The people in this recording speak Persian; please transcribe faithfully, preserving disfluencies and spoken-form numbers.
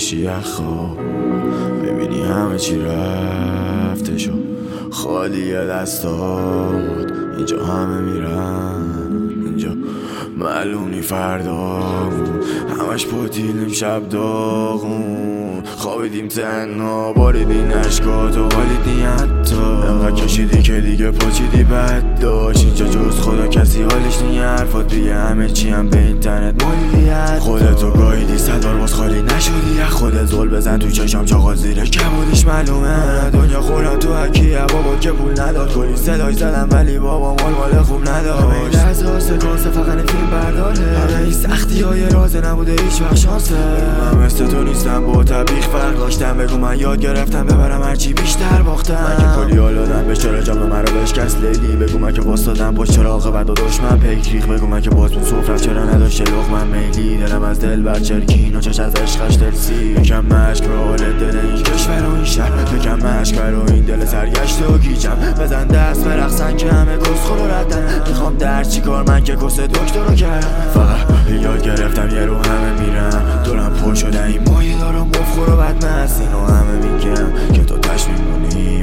میشی یخا، میبینی همه چی رفته شو خالی دستات. اینجا همه میرن، اینجا معلومی فردامون، همش پاتیلیم شب داغون. خوابیدیم تنها باریدین عشقات و حالیدی حتی انقدر کشیدی که دیگه پاچیدی بد داشت. اینجا جز خدا کسی حالش نی، حرفات دیگه همه چی هم به اینترنت مالیت. خودتو گاییدی صدار باز خالی نشدی از خودت، زل بزن تو چشم چاقا زیرش کبودیش معلومه. دنیا خورم تو حکیه بابا که پول نداد، کلی سلاش زدم ولی بابا مال مال خوب نداشت. همه لحظه ها سکانسه فقط فیلم برداره، همه این سختی های رازه نبوده هیچ وقت شانسه. من مثل تو نیستم با طبیخ فرق داشتم، بگو من یاد گرفتم ببرم هرچی بیشتر باختم. من که کلی حال دادم به چرا جام مرا بشکست لیلی، بگو من که باستادم پشت چراغ بعد و دشمن پیک. بگو من که باز بود سفرت چرا نداشت لقمه میلی، دلم از دل بر چرکین و چش از عشقش دلسی. یکم مشک به حال دل این کشور و این شهر، یکم مشک برو این دل سرگشته و گیجم. بزن دست برقصن که همه کسخور رو ردن، میخوام در چی کار من که کس دکتر رو کردم. فقط یاد گرفتم یه رو همه میرن، دورم پر شده این مایه دارم بفخور و بدمست. اینو همه میگم که تو تش میمونی